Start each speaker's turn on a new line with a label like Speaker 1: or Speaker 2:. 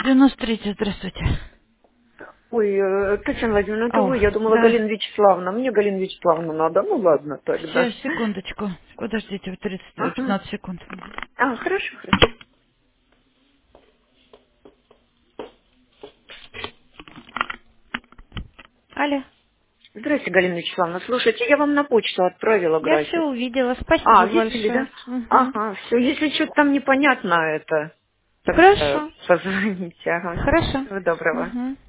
Speaker 1: 93, здравствуйте.
Speaker 2: Ой, Татьяна Владимировна, это
Speaker 1: О,
Speaker 2: вы, я думала,
Speaker 1: да.
Speaker 2: Галина Вячеславовна. Мне Галина Вячеславовна надо. Ну ладно тогда.
Speaker 1: Сейчас, секундочку. Подождите,
Speaker 2: Ага.
Speaker 1: 15 секунд.
Speaker 2: Хорошо, хорошо.
Speaker 1: Алло.
Speaker 2: Здрасте, Галина Вячеславовна. Слушайте, я вам на почту отправила
Speaker 1: Я все
Speaker 2: график.
Speaker 1: увидела. Спасибо
Speaker 2: Видели,
Speaker 1: большое.
Speaker 2: да?
Speaker 1: Угу.
Speaker 2: Ага, все. Если что-то там непонятно, это тогда
Speaker 1: Хорошо.
Speaker 2: позвоните. Ага.
Speaker 1: Хорошо.
Speaker 2: Всего доброго.
Speaker 1: Угу.